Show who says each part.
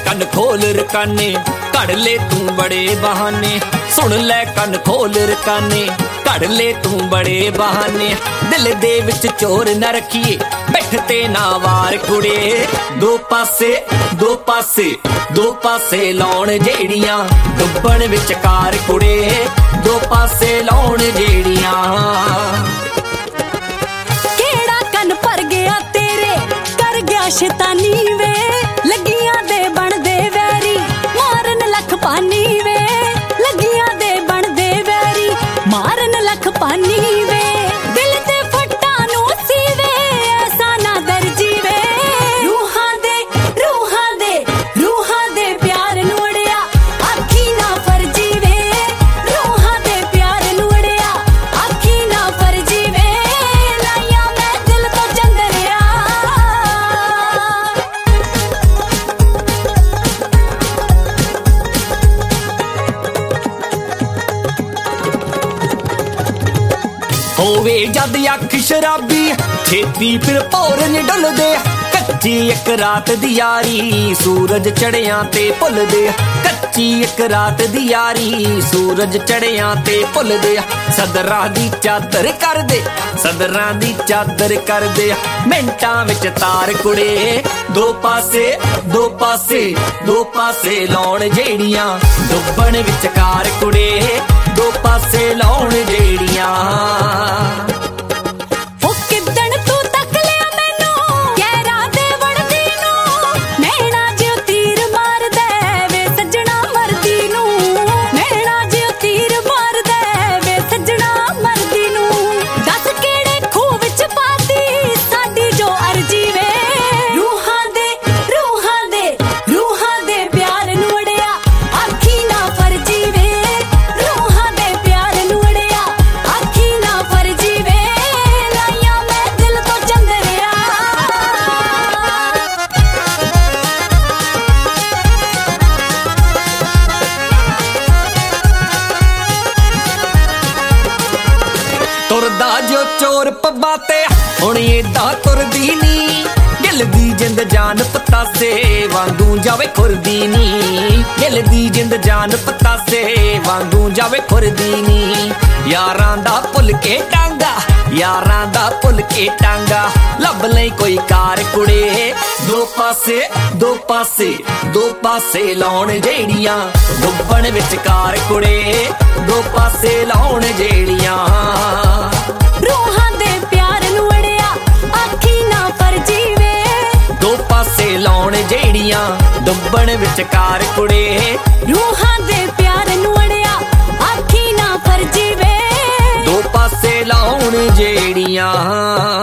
Speaker 1: ਕੰਨ ਖੋਲ ਰਕਾਨੇ, ਘੜ ਲੈ ਤੂੰ ਬੜੇ ਬਹਾਨੇ। ਸੁਣ ਲੈ ਕੰਨ ਖੋਲ ਰਕਾਨੇ, ਘੜ ਲੈ ਤੂੰ ਬੜੇ ਬਹਾਨੇ। ਦਿਲ ਦੇ ਵਿੱਚ ਚੋਰ ਨਾ ਰੱਖੀਏ, ਬੈਠ ਤੇ ਨਾ ਵਾਰ ਕੁੜੇ। ਦੋ ਪਾਸੇ ਦੋ ਪਾਸੇ ਦੋ ਪਾਸੇ ਲਾਉਣ ਜਿਹੜੀਆਂ, ਡੁੱਬਣ ਵਿਚਕਾਰ ਕੁੜੇ। ਦੋ ਪਾਸੇ ਲਾਉਣ ਜਿਹੜੀਆਂ।
Speaker 2: ਕਿਹੜਾ ਕੰਨ ਭਰ ਗਿਆ ਤੇਰੇ, ਕਰ ਗਿਆ ਸ਼ੈਤਾਨੀ ਵੇ। ਲੱਗੀਆਂ ਦੇ ਬਣਦੇ ਵੈਰੀ, ਮਾਰਨ ਲੱਖ ਪਾਨੀ ਵੇ। ਲੱਗੀਆਂ ਦੇ ਬਣਦੇ ਵੈਰੀ, ਮਾਰਨ ਲੱਖ ਪਾਨੀ ਵੇ। ਦਿਲ ਤੇ ਫੱਟਾਂ ਨੂੰ ਸੀਵੇ, ਐਸਾ ਨਾ ਦਰਜੀ ਵੇ। ਰੂਹਾਂ ਦੇ ਰੂਹਾਂ ਦੇ ਰੂਹਾਂ ਦੇ ਪਿਆਰ ਨੂੰ ਅੜਿਆ, ਆਖੀ ਨਾ ਫਰਜੀ ਵੇ। ਰੂਹਾਂ ਦੇ ਪਿਆਰ ਨੂੰ ਅੜਿਆ, ਆਖੀ ਨਾ ਫਰਜੀ ਵੇ। ਲਾਈਆਂ ਮੈਂ ਦਿਲ ਤੋਂ ਚੰਦਰਿਆ।
Speaker 1: ਹੋਵੇ ਜਦ ਅੱਖ ਸ਼ਰਾਬੀ, ਛੇਤੀ ਫਿਰ ਭੌਰ ਨੀ ਡੁੱਲਦੇ। ਕੱਚੀ ਇੱਕ ਰਾਤ ਦੀ ਯਾਰੀ, ਸੂਰਜ ਚੜਿਆਂ ਤੇ ਭੁੱਲਦੇ। ਕੱਚੀ ਇੱਕ ਰਾਤ ਦੀ ਯਾਰੀ, ਸੂਰਜ ਚੜਿਆਂ ਤੇ ਭੁੱਲਦੇ। ਸਦਰਾਂ ਦੀ ਚਾਦਰ ਕਰਦੇ, ਸਦਰਾਂ ਦੀ ਚਾਦਰ ਕਰਦੇ। ਮਿੰਟਾਂ ਵਿੱਚ ਤਾਰ ਕੁੜੇ। ਦੋ ਪਾਸੇ ਦੋ ਪਾਸੇ ਦੋ ਪਾਸੇ ਲਾਉਣ ਜਿਹੜੀਆਂ, ਡੁੱਬਣ ਵਿਚਕਾਰ ਕੁੜੇ। ਦੋ ਪਾਸੇ ਲਾਉਣ ਜਿਹੜੀਆਂ।
Speaker 2: ਉਹ ਕਿੱਦਣ ਤੂੰ ਤੱਕ ਲਿਆ ਮੈਨੂੰ, ਗਹਿਰਾ ਦੇ ਵੜਦੀ ਨੂੰ। ਨੈਣਾ ਜਿਉ ਤੀਰ ਮਾਰਦਾ ਵੇ ਸੱਜਣਾ ਮਰਦੀ ਨੂੰ। ਨੈਣਾ ਜਿਉ ਤੀਰ ਮਾਰਦਾ ਵੇ ਸੱਜਣਾ ਮਰਦੀ ਨੂੰ। ਦੱਸ ਕਿਹੜੇ ਖੂਹ ਵਿੱਚ ਪਾਤੀ ਸਾਡੀ ਜੋ ਅਰਜੀ ਵੇ। ਰੂਹਾਂ ਦੇ ਰੂਹਾਂ ਦੇ ਰੂਹਾਂ ਦੇ ਪਿਆਰ ਨੂੰ ਅੜਿਆ, ਆਖੀ ਨਾ ਫਰਜੀ ਵੇ। ਰੂਹਾਂ ਦੇ ਪਿਆਰ ਨੂੰ ਅੜਿਆ, ਆਖੀ ਨਾ ਫਰਜੀ ਵੇ। ਲਾਈਆਂ ਮੈਂ ਦਿਲ ਤੋਂ ਚੰਦਰਿਆ।
Speaker 1: ਤੁਰਦਾ ਜੋ ਚੋਰ ਪੱਬਾਂ ਤੇ, ਹੁਣ ਏਦਾਂ ਤੁਰਦੀ ਨੀ। ਦਿਲ ਦੀ ਜਿੰਦ ਜਾਨ ਪਤਾਸੇ ਵਾਂਗੂ ਜਾਵੇ ਖੁਰਦੀ ਨੀ। ਦਿਲ ਦੀ ਜਿੰਦ ਜਾਨ ਪਤਾਸੇ ਵਾਂਗੂ ਜਾਵੇ ਖੁਰਦੀ ਨੀ। ਯਾਰਾਂ ਦਾ ਭੁੱਲ ਕੇ ਟਾਂਗਾ, ਯਾਰਾਂ ਦਾ ਭੁੱਲ ਕੇ ਟਾਂਗਾ। ਲੱਭ ਲਈ ਕੋਈ ਕਾਰ ਕੁੜੇ। ਦੋ ਪਾਸੇ ਦੋ ਪਾਸੇ ਦੋ ਪਾਸੇ ਲਾਉਣ ਜਿਹੜੀਆਂ, ਡੁੱਬਣ ਵਿਚਕਾਰ ਕੁੜੇ। ਦੋ ਪਾਸੇ ਲਾਉਣ ਜਿਹੜੀਆਂ।
Speaker 2: ਰੂਹਾਂ ਦੇ ਪਿਆਰ ਨੂੰ ਅੜਿਆ, ਆਖੀ ਨਾ ਫਰਜੀ ਵੇ।
Speaker 1: ਦੋ ਪਾਸੇ ਲਾਉਣ ਜਿਹੜੀਆਂ, ਡੁੱਬਣ ਵਿਚਕਾਰ ਕੁੜੇ।
Speaker 2: ਰੂਹਾਂ ਦੇ ਪਿਆਰ ਨੂੰ ਅੜਿਆ, ਆਖੀ ਨਾ ਫਰਜੀ ਵੇ।
Speaker 1: ਦੋ ਪਾਸੇ ਲਾਉਣ ਜਿਹੜੀਆਂ।